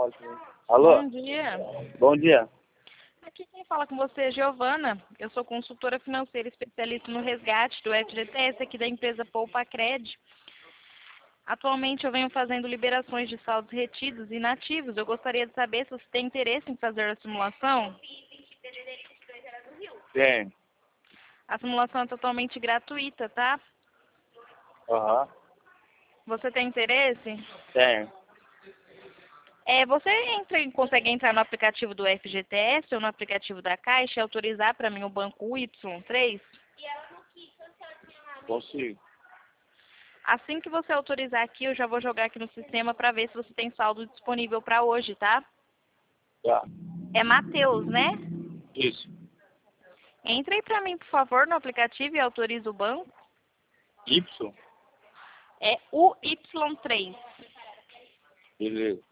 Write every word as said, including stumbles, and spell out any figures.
Alô? Bom dia. Bom dia. Aqui quem fala com você é Giovana. Eu sou consultora financeira especialista no resgate do F G T S aqui da empresa Poupa Cred. Atualmente eu venho fazendo liberações de saldos retidos e inativos. Eu gostaria de saber se você tem interesse em fazer a simulação. Tem. A simulação é totalmente gratuita, tá? Aham. Você tem interesse? Tem. É, você entra, consegue entrar no aplicativo do F G T S ou no aplicativo da Caixa e autorizar para mim o banco U Y três? Consigo. Assim que você autorizar aqui, eu já vou jogar aqui no sistema para ver se você tem saldo disponível para hoje, tá? Tá. É Matheus, né? Isso. Entre aí para mim, por favor, no aplicativo e autoriza o banco. Y? É U Y três. Beleza.